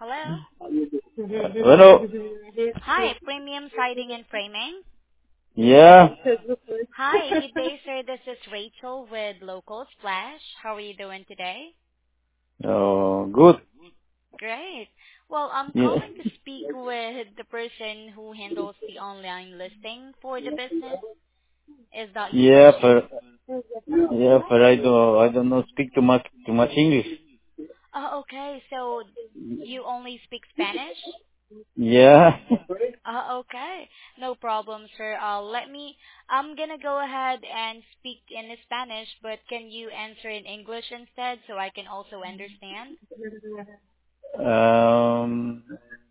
Hello. Bueno, Hi, Premium Siding and Framing. ya, Hi, good day, sir. This is Rachel with Local Splash. How are you doing today? good. Great. Well, I'm Yeah, calling to speak with the person who handles the online listing for the business. Is that you by yeah, chance? but I don't know speak too much English. Oh, okay. So you only speak Spanish? Yeah. Okay. No problem, sir. I'm gonna go ahead and speak in Spanish, but can you answer in English instead so I can also understand? Um,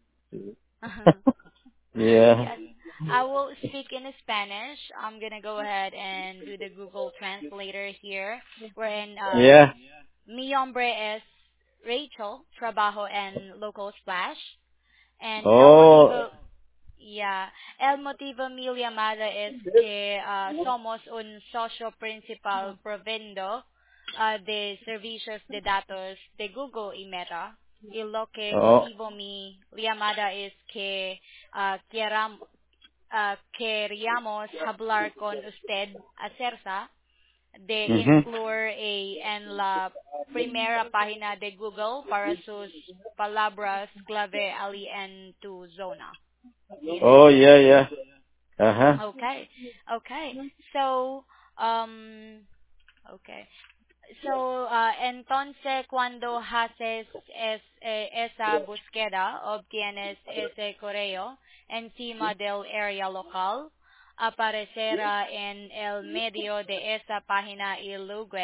yeah, Yes. I will speak in Spanish. I'm gonna go ahead and do the Google Translator here, wherein yeah. mi nombre es Rachel, trabajo en Local Splash, and Oh, el motivo mi llamada es que somos un socio principal provendo de servicios de datos de Google y Meta. Y lo que oh, motivo mi llamada es que queríamos hablar con usted acerca de mhm. incluir en la primera página de Google para sus palabras clave ali en tu zona. Do you Oh, understand? yeah, yeah. Ajá. Okay. Okay. So, um, okay. So, entonces cuando haces esa búsqueda, obtienes ese correo encima del área local, aparecerá en el medio de esa página y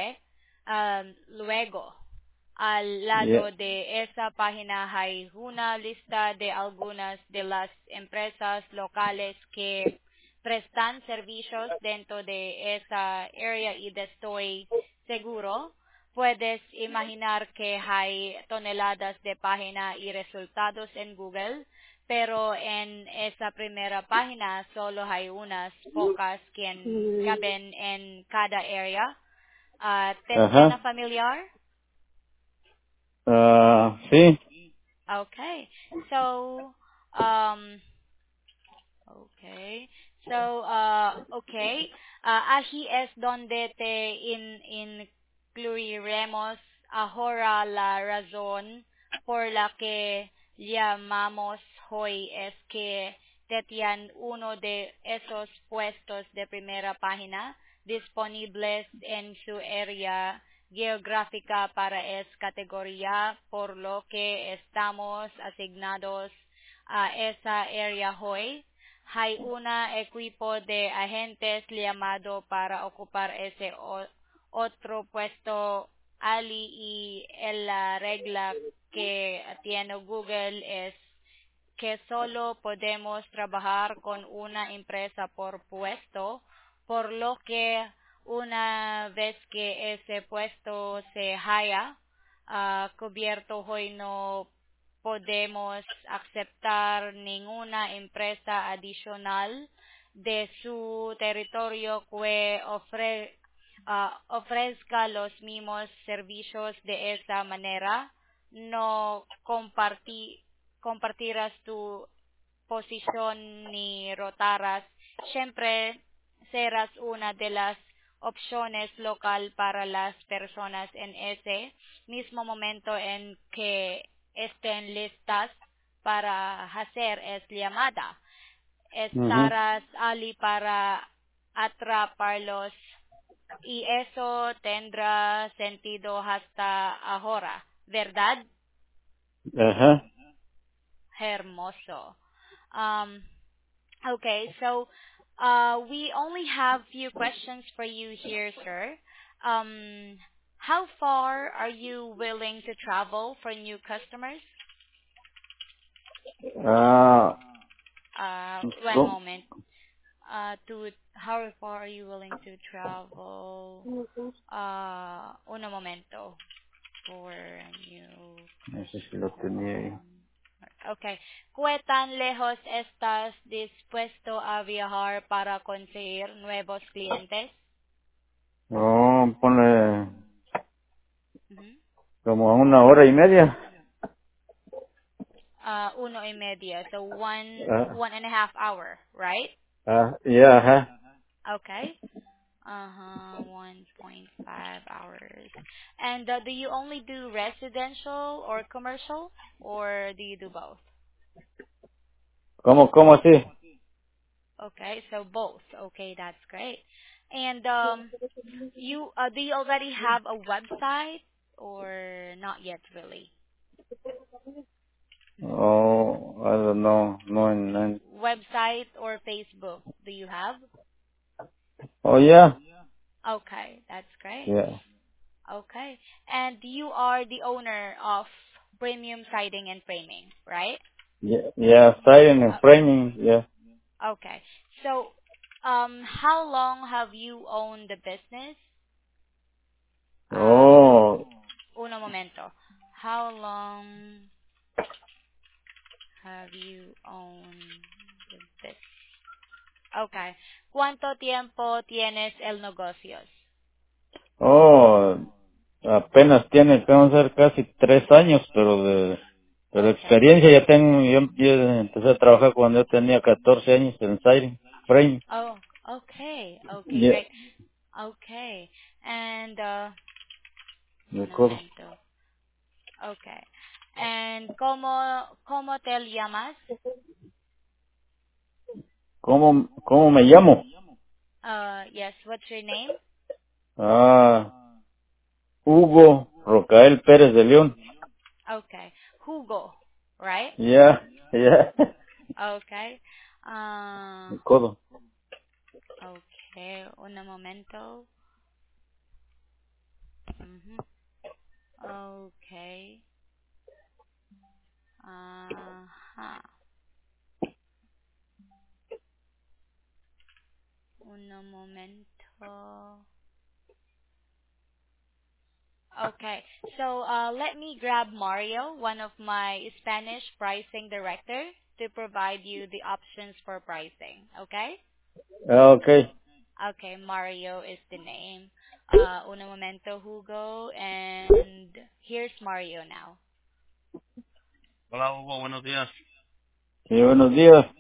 luego, al Yeah. lado de esa página hay una lista de algunas de las empresas locales que prestan servicios dentro de esa área y estoy seguro, puedes imaginar que hay toneladas de páginas y resultados en Google, pero en esa primera página solo hay unas pocas que caben en cada área. ¿Te suena Ajá. familiar? Sí. Okay. So, um, okay. So, okay. Aquí es donde te incluiremos ahora la razón por la que llamamos hoy es que tenían uno de esos puestos de primera página disponibles en su área geográfica para esa categoría, por lo que estamos asignados a esa área hoy. Hay un equipo de agentes llamado para ocupar ese otro puesto ali y la regla que tiene Google es que solo podemos trabajar con una empresa por puesto, por lo que una vez que ese puesto se haya cubierto hoy no podemos aceptar ninguna empresa adicional de su territorio que ofrezca los mismos servicios de esa manera. No compartirás tu posición ni rotarás. Siempre serás una de las opciones local para las personas en ese mismo momento en que estén listas para hacer es llamada. Mhm. Estarás ali para atraparlos y eso tendrá sentido hasta ahora, ¿verdad? Ajá. Hermoso. Um, okay, so we only have few questions for you here, sir. Um, how far are you willing to travel for new customers? Ah, One ¿cómo? moment. To how far are you willing to travel? Un momento for new No sé si lo tenía ahí. customer. Okay. ¿Qué tan lejos estás dispuesto a viajar para conseguir nuevos clientes? No, ponle Ujú. como a 1 hora y media. 1:30. So Ah, 1.5 hour, right? yeah, ajá. Okay. 1.5 hours. And do you only do residential or commercial, or do you do both? ¿Cómo así? Okay, so both. Okay, that's great. And you do you already have a website or not yet really? Oh, I don't know. No, no. Website or Facebook do you have? Oh, yeah. Okay, that's great. Yeah. Okay. And you are the owner of Premium Siding and Framing, right? Yeah, siding and framing, yeah. Okay. So, how long have you owned the business? Oh, Uno momento. How long have you owned the business? Okay. ¿Cuánto tiempo tienes el negocios? oh, apenas tiene, tengo que ser casi 3 años, pero Okay. experiencia ya tengo, yo empecé a trabajar cuando yo tenía 14 años en siding, framing. Oh, okay. Okay, Yeah, great. Okay. And, me un acuerdo. momento. Okay. And cómo te llamas? ¿Cómo me llamo? Yes, what's your name? Ah, Hugo Rocael Pérez de León. Okay. Hugo, right? Yeah, yeah. Okay. Me acuerdo. Okay, un momento. Mhm. Okay. Ajá. Un momento. Okay. So, let me grab Mario, one of my Spanish pricing director, to provide you the options for pricing. Okay? Ah, okay. Okay, Mario is the name. Un momento, Hugo, and here's Mario now. Sí, buenos días.